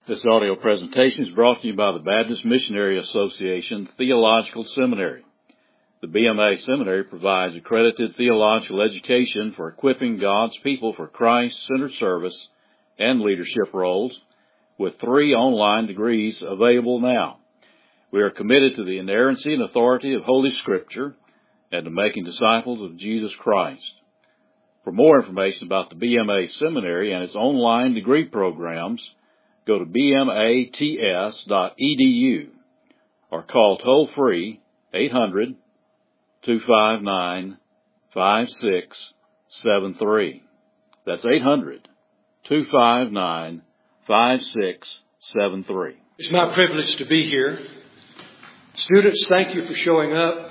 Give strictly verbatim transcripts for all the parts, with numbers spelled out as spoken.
This audio presentation is brought to you by the Baptist Missionary Association Theological Seminary. The B M A Seminary provides accredited theological education for equipping God's people for Christ-centered service and leadership roles, with three online degrees available now. We are committed to the inerrancy and authority of Holy Scripture and to making disciples of Jesus Christ. For more information about the B M A Seminary and its online degree programs, go to b m a t s dot e d u or call toll-free eight hundred, two five nine, five six seven three. That's eight hundred, two five nine, five six seven three. It's my privilege to be here. Students, thank you for showing up.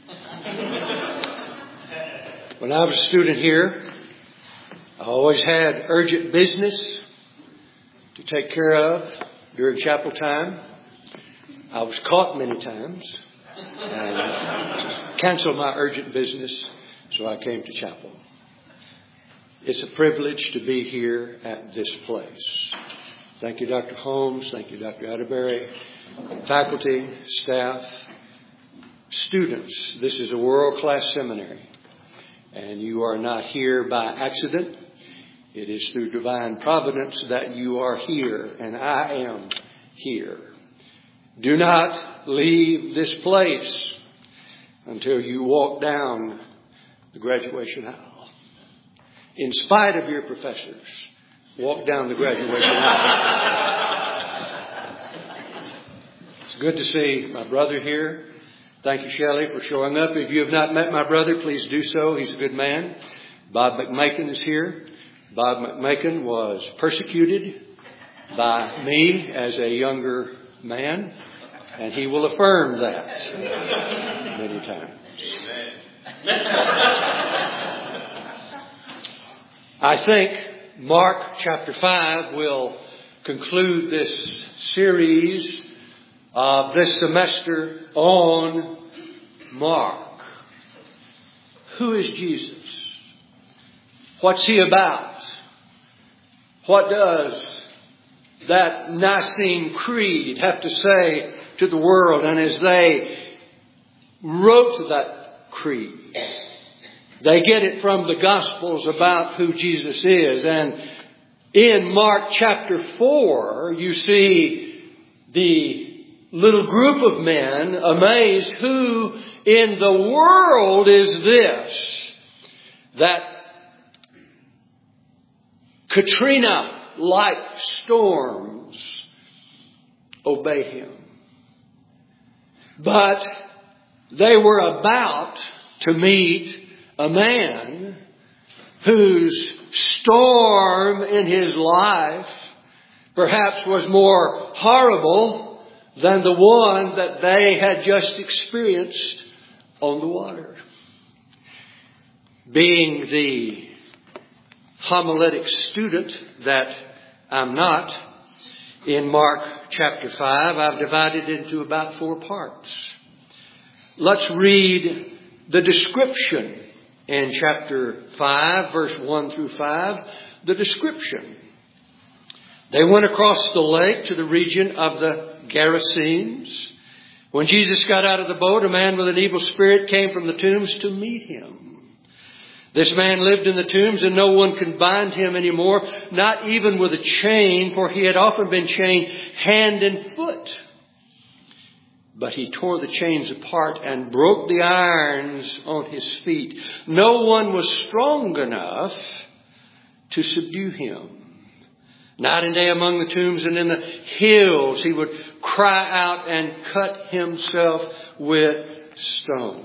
When I was a student here, I always had urgent business to take care of during chapel time. I was caught many times and canceled my urgent business, so I came to chapel. It's a privilege to be here at this place. Thank you, Doctor Holmes. Thank you, Doctor Atterbury, faculty, staff, students. This is a world-class seminary, and you are not here by accident. It is through divine providence that you are here, and I am here. Do not leave this place until you walk down the graduation aisle. In spite of your professors, walk down the graduation aisle. It's good to see my brother here. Thank you, Shelley, for showing up. If you have not met my brother, please do so. He's a good man. Bob McMakin is here. Bob McMakin was persecuted by me as a younger man, and he will affirm that many times. I think Mark chapter five will conclude this series of this semester on Mark. Who is Jesus? What's he about? What does that Nicene Creed have to say to the world? And as they wrote that creed, they get it from the Gospels about who Jesus is. And in Mark chapter four, you see the little group of men amazed, who in the world is this that Katrina-like storms obey him? But they were about to meet a man whose storm in his life perhaps was more horrible than the one that they had just experienced on the water. Being the homiletic student that I'm not, in Mark chapter five, I've divided it into about four parts. Let's read the description in chapter five, verse one through five. The description. They went across the lake to the region of the Gerasenes. When Jesus got out of the boat, a man with an evil spirit came from the tombs to meet him. This man lived in the tombs, and no one could bind him anymore, not even with a chain, for he had often been chained hand and foot. But he tore the chains apart and broke the irons on his feet. No one was strong enough to subdue him. Night and day among the tombs and in the hills, he would cry out and cut himself with stones.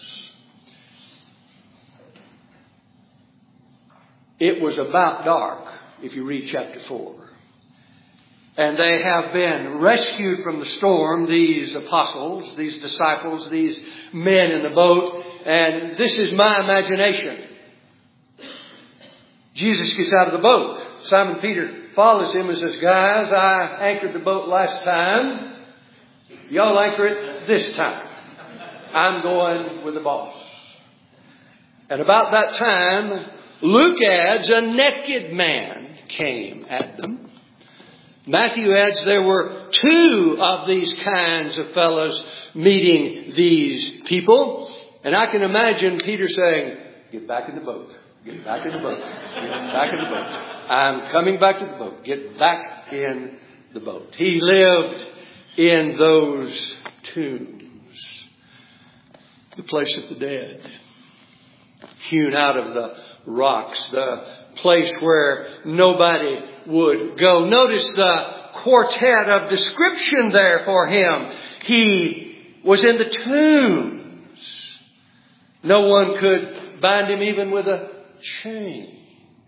It was about dark, if you read chapter four. And they have been rescued from the storm, these apostles, these disciples, these men in the boat. And this is my imagination. Jesus gets out of the boat. Simon Peter follows him and says, "Guys, I anchored the boat last time. Y'all anchor it this time. I'm going with the boss." And about that time, Luke adds, a naked man came at them. Matthew adds there were two of these kinds of fellows meeting these people. And I can imagine Peter saying, get back in the boat. Get back in the boat. Get back in the boat. I'm coming back to the boat. Get back in the boat. He lived in those tombs. The place of the dead. Hewn out of the rocks. The place where nobody would go. Notice the quartet of description there for him. He was in the tombs. No one could bind him even with a chain.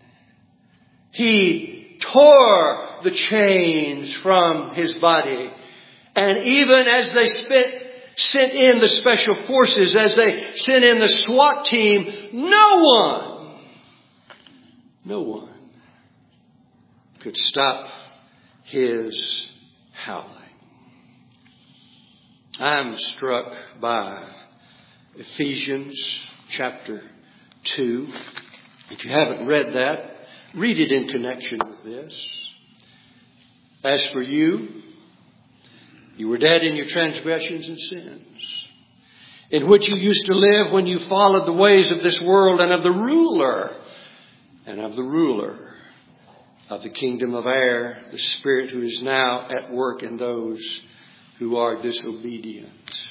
He tore the chains from his body. And even as they spent, sent in the special forces, as they sent in the SWAT team, no one, no one could stop his howling. I'm struck by Ephesians chapter two. If you haven't read that, read it in connection with this. As for you, you were dead in your transgressions and sins, in which you used to live when you followed the ways of this world and of the ruler, and of the ruler of the kingdom of air, the Spirit who is now at work in those who are disobedient.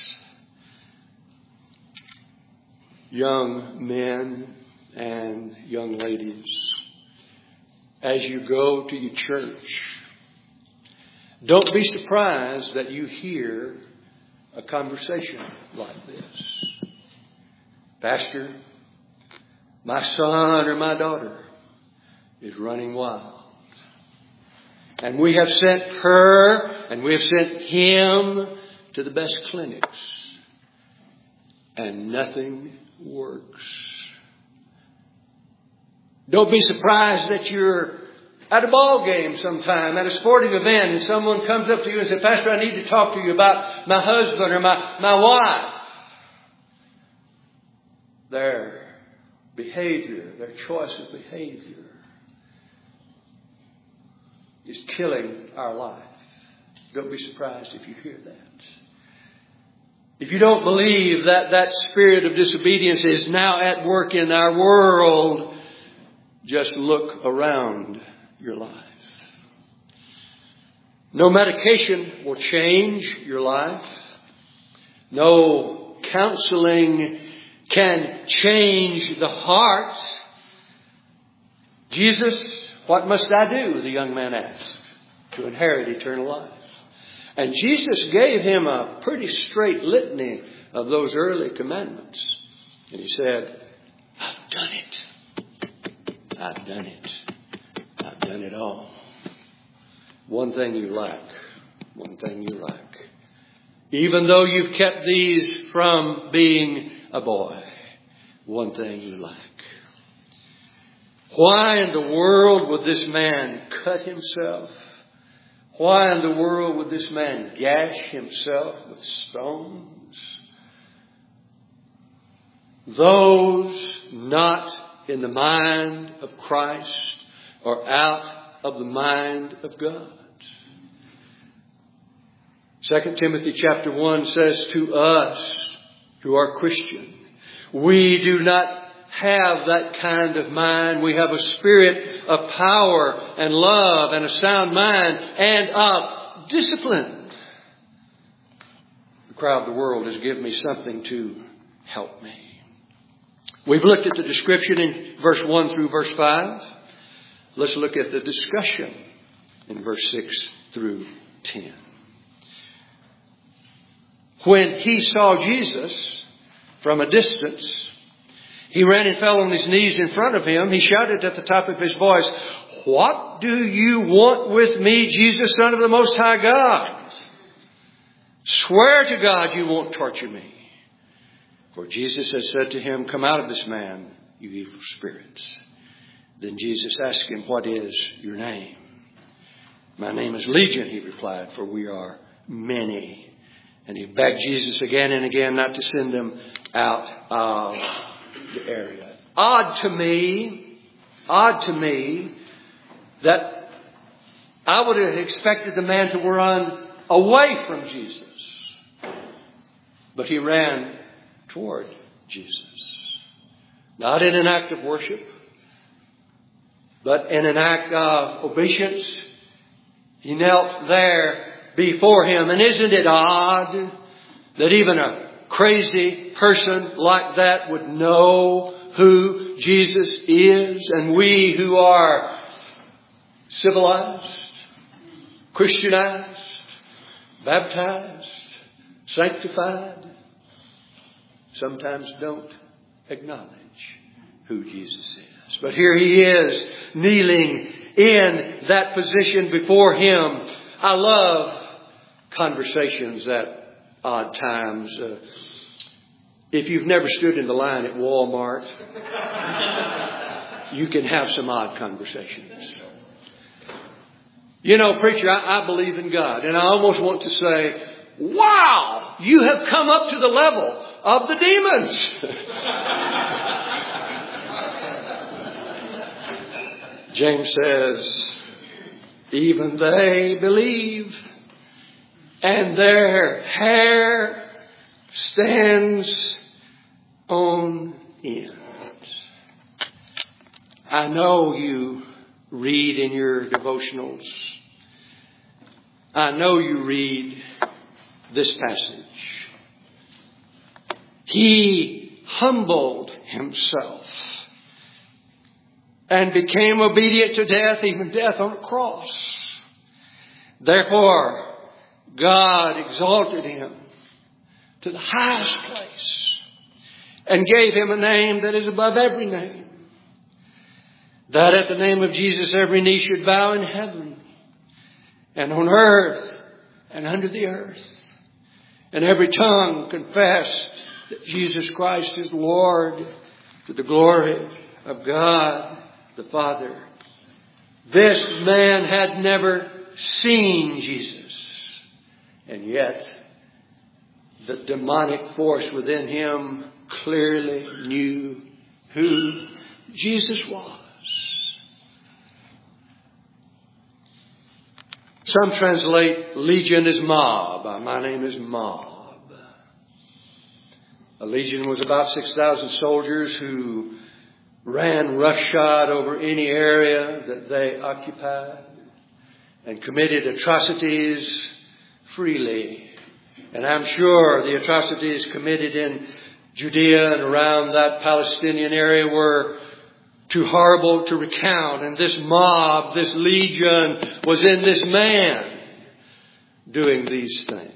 Young men and young ladies, as you go to your church, don't be surprised that you hear a conversation like this. Pastor, my son or my daughter is running wild. And we have sent her and we have sent him to the best clinics. And nothing works. Don't be surprised that you're at a ball game sometime, at a sporting event, and someone comes up to you and says, Pastor, I need to talk to you about my husband or my, my wife. Their behavior, their choice of behavior is killing our life. Don't be surprised if you hear that. If you don't believe that that spirit of disobedience is now at work in our world, just look around your life. No medication will change your life. No counseling can change the heart. Jesus, what must I do? The young man asked, to inherit eternal life. And Jesus gave him a pretty straight litany of those early commandments. And he said, I've done it. I've done it. I've done it all. One thing you lack. One thing you lack. Even though you've kept these from being a boy, one thing you lack. Why in the world would this man cut himself? Why in the world would this man gash himself with stones? Those not in the mind of Christ are out of the mind of God. Second Timothy chapter one says to us who are Christian, we do not have that kind of mind. We have a spirit of power and love and a sound mind and of discipline. The crowd of the world has given me something to help me. We've looked at the description in verse one through verse five. Let's look at the discussion in verse six through ten. When he saw Jesus from a distance, he ran and fell on his knees in front of him. He shouted at the top of his voice, what do you want with me, Jesus, Son of the Most High God? Swear to God you won't torture me. For Jesus had said to him, come out of this man, you evil spirits. Then Jesus asked him, what is your name? My name is Legion, he replied, for we are many. And he begged Jesus again and again not to send them out of the area. Odd to me, odd to me that I would have expected the man to run away from Jesus. But he ran toward Jesus. Not in an act of worship, but in an act of obeisance. He knelt there before him. And isn't it odd that even a crazy person like that would know who Jesus is? And we who are civilized, Christianized, baptized, sanctified, sometimes don't acknowledge who Jesus is. But here he is, kneeling in that position before him. I love conversations at odd times. Uh, if you've never stood in the line at Walmart, you can have some odd conversations. You know, preacher, I, I believe in God. And I almost want to say, wow, you have come up to the level of the demons. James says, even they believe, and their hair stands on end. I know you read in your devotionals. I know you read this passage. He humbled himself and became obedient to death, even death on a cross. Therefore, God exalted him to the highest place and gave him a name that is above every name, that at the name of Jesus every knee should bow in heaven and on earth and under the earth, and every tongue confess that Jesus Christ is Lord, to the glory of God the Father. This man had never seen Jesus, and yet the demonic force within him clearly knew who Jesus was. Some translate legion as mob. My name is Mob. A legion was about six thousand soldiers who ran roughshod over any area that they occupied and committed atrocities freely. And I'm sure the atrocities committed in Judea and around that Palestinian area were too horrible to recount. And this mob, this legion, was in this man doing these things.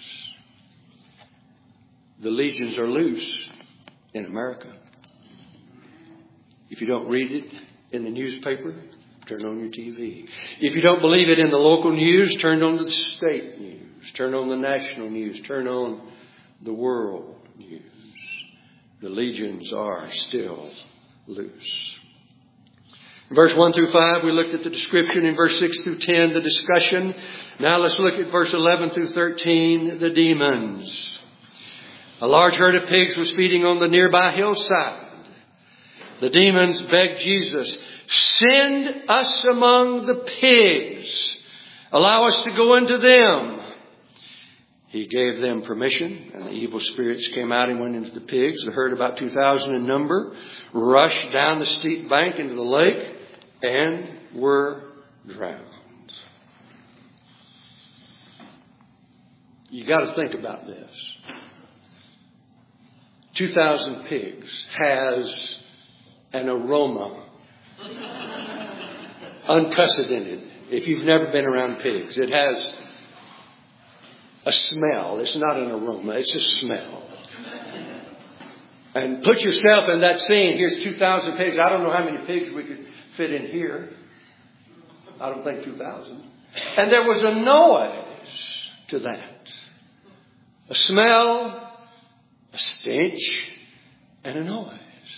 The legions are loose in America. If you don't read it in the newspaper, turn on your T V. If you don't believe it in the local news, turn on the state news. Turn on the national news. Turn on the world news. The legions are still loose. In verse one through five, we looked at the description. In verse six through ten, the discussion. Now let's look at verse eleven through thirteen, the demons. A large herd of pigs was feeding on the nearby hillside. The demons begged Jesus, send us among the pigs. Allow us to go into them. He gave them permission, and the evil spirits came out and went into the pigs. The herd, about two thousand in number, rushed down the steep bank into the lake and were drowned. You got to think about this. two thousand pigs has an aroma unprecedented. If you've never been around pigs, it has a smell. It's not an aroma. It's a smell. And put yourself in that scene. Here's two thousand pigs. I don't know how many pigs we could fit in here. I don't think two thousand. And there was a noise to that. A smell, a stench, and a noise.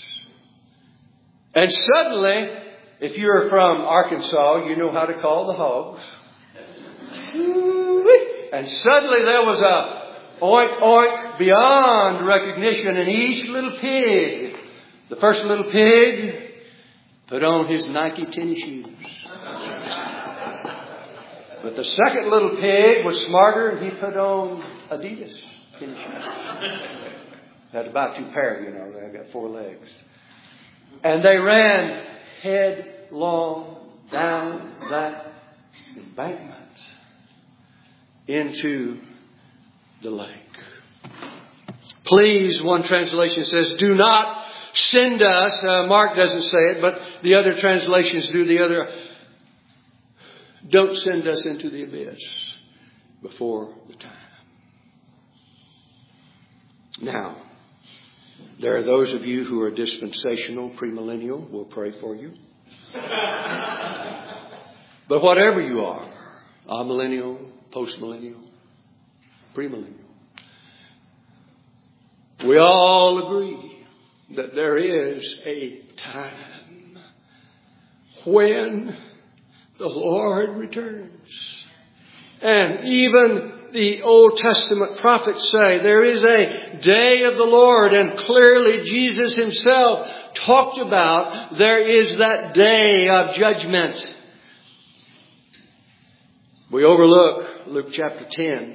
And suddenly, if you're from Arkansas, you know how to call the hogs. And suddenly there was a oink, oink beyond recognition. And each little pig, the first little pig, put on his Nike tennis shoes. But the second little pig was smarter, and he put on Adidas. Had to buy two pair, you know. They got four legs. And they ran headlong down that embankment into the lake. Please, one translation says, do not send us. Uh, Mark doesn't say it, but the other translations do. The other, don't send us into the abyss before the time. Now, there are those of you who are dispensational, premillennial. We'll pray for you. But whatever you are, amillennial, postmillennial, premillennial, we all agree that there is a time when the Lord returns. And even the Old Testament prophets say there is a day of the Lord, and clearly Jesus himself talked about there is that day of judgment. We overlook Luke chapter ten.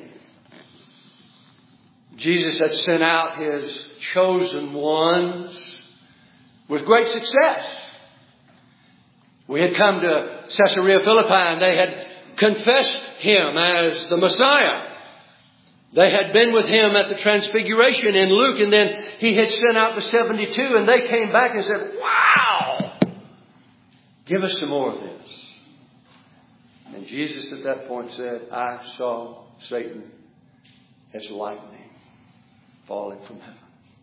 Jesus had sent out his chosen ones with great success. We had come to Caesarea Philippi and they had confessed him as the Messiah. They had been with him at the Transfiguration in Luke, and then he had sent out the seventy-two, and they came back and said, wow, give us some more of this. And Jesus at that point said, I saw Satan as lightning falling from heaven.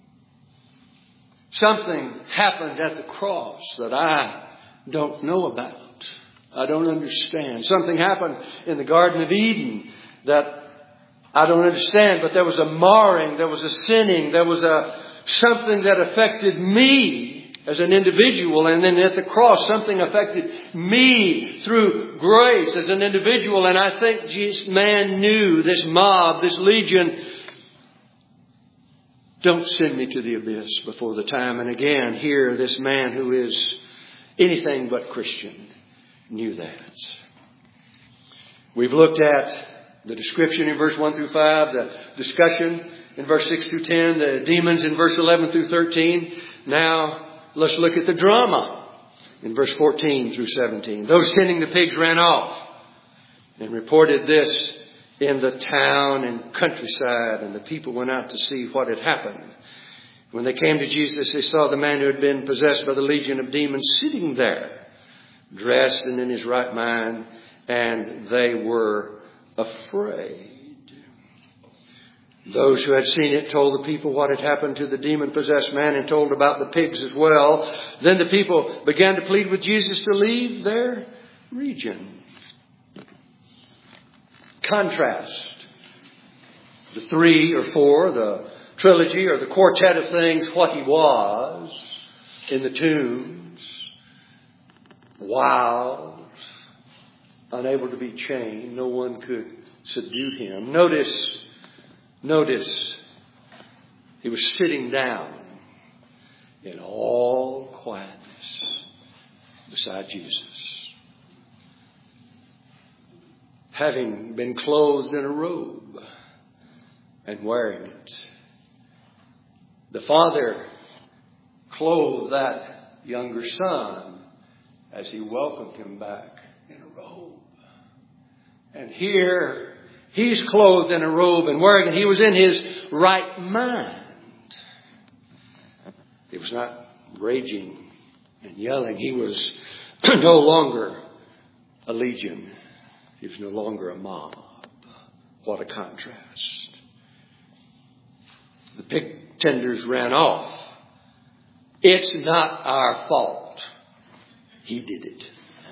Something happened at the cross that I don't know about. I don't understand. Something happened in the Garden of Eden that I don't understand, but there was a marring, there was a sinning, there was a something that affected me as an individual. And then at the cross, something affected me through grace as an individual. And I think this man knew, this mob, this legion, don't send me to the abyss before the time. And again, here, this man who is anything but Christian knew that. We've looked at the description in verse one through five, the discussion in verse six through ten, the demons in verse eleven through thirteen. Now, let's look at the drama in verse fourteen through seventeen. Those tending the pigs ran off and reported this in the town and countryside, and the people went out to see what had happened. When they came to Jesus, they saw the man who had been possessed by the legion of demons sitting there, dressed and in his right mind, and they were afraid. Those who had seen it told the people what had happened to the demon-possessed man and told about the pigs as well. Then the people began to plead with Jesus to leave their region. Contrast the three or four, the trilogy or the quartet of things, what he was in the tombs, wild, unable to be chained. No one could subdue him. Notice, notice, he was sitting down in all quietness beside Jesus, having been clothed in a robe and wearing it. The father clothed that younger son as he welcomed him back in a robe. And here, he's clothed in a robe and wearing it. He was in his right mind. He was not raging and yelling. He was no longer a legion. He was no longer a mob. What a contrast. The pig tenders ran off. It's not our fault. He did it.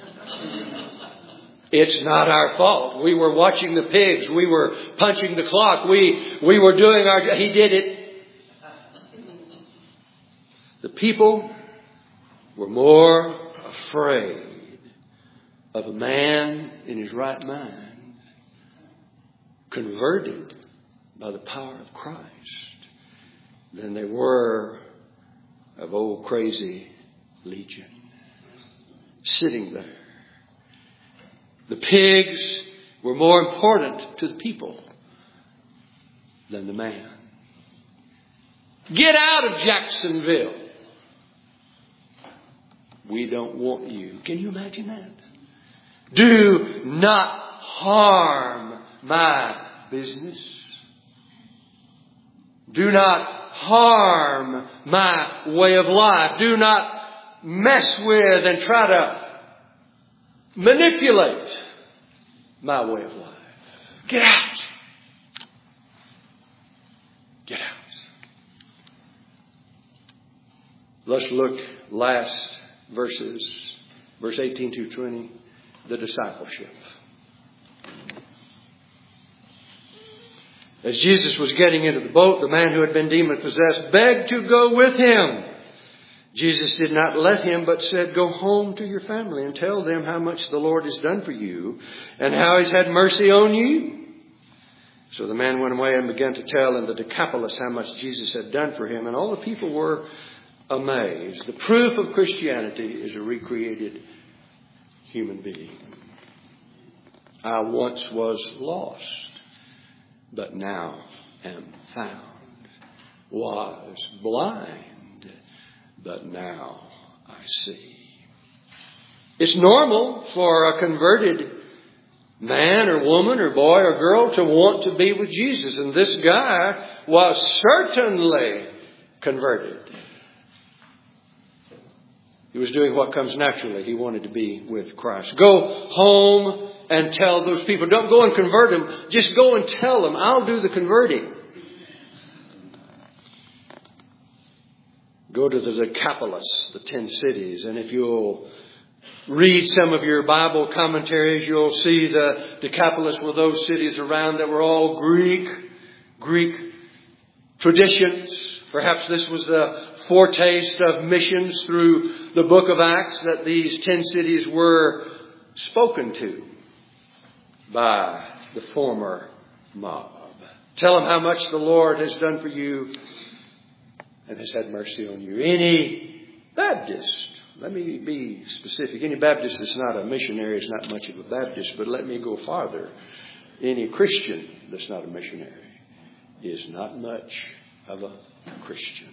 It's not our fault. We were watching the pigs. We were punching the clock. We, we were doing our job. He did it. The people were more afraid of a man in his right mind, converted by the power of Christ, than they were of old crazy legion sitting there. The pigs were more important to the people than the man. Get out of Jacksonville. We don't want you. Can you imagine that? Do not harm my business. Do not harm my way of life. Do not mess with and try to manipulate my way of life. Get out. Get out. Let's look last verses, verse eighteen to twenty, the discipleship. As Jesus was getting into the boat, the man who had been demon-possessed begged to go with him. Jesus did not let him, but said, "Go home to your family and tell them how much the Lord has done for you and how He's had mercy on you." So the man went away and began to tell in the Decapolis how much Jesus had done for him, and all the people were amazed. The proof of Christianity is a recreated human being. I once was lost, but now am found. Was blind, but now I see. It's normal for a converted man or woman or boy or girl to want to be with Jesus. And this guy was certainly converted. He was doing what comes naturally. He wanted to be with Christ. Go home and tell those people. Don't go and convert them. Just go and tell them, I'll do the converting. Go to the Decapolis, the ten cities, and if you'll read some of your Bible commentaries, you'll see the Decapolis were those cities around that were all Greek, Greek traditions. Perhaps this was the foretaste of missions through the book of Acts, that these ten cities were spoken to by the former mob. Tell them how much the Lord has done for you and has had mercy on you. Any Baptist, let me be specific. Any Baptist that's not a missionary is not much of a Baptist, but let me go farther. Any Christian that's not a missionary is not much of a Christian.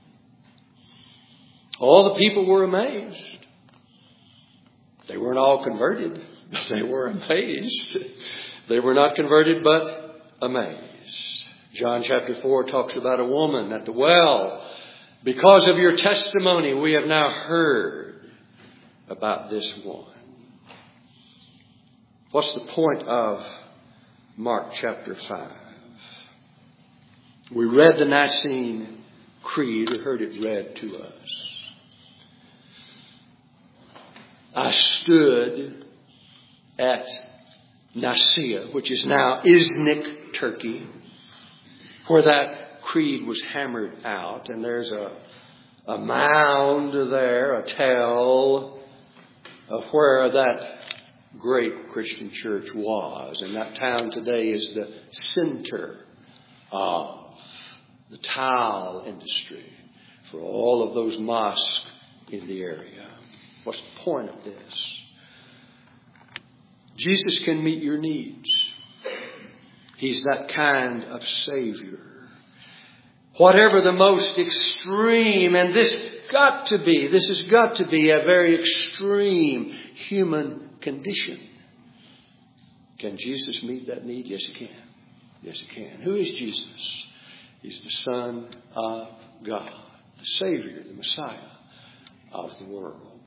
All the people were amazed. They weren't all converted, but they were amazed. They were not converted, but amazed. John chapter four talks about a woman at the well. Because of your testimony, we have now heard about this one. What's the point of Mark chapter five? We read the Nicene Creed, or heard it read to us. I stood at Nicaea, which is now Iznik, Turkey, where that creed was hammered out. And there's a, a mound there, a tell of where that great Christian church was. And that town today is the center of the tile industry for all of those mosques in the area. What's the point of this? Jesus can meet your needs. He's that kind of Savior. Whatever the most extreme, and this got to be, this has got to be a very extreme human condition. Can Jesus meet that need? Yes, He can. Yes, He can. Who is Jesus? He's the Son of God, the Savior, the Messiah of the world.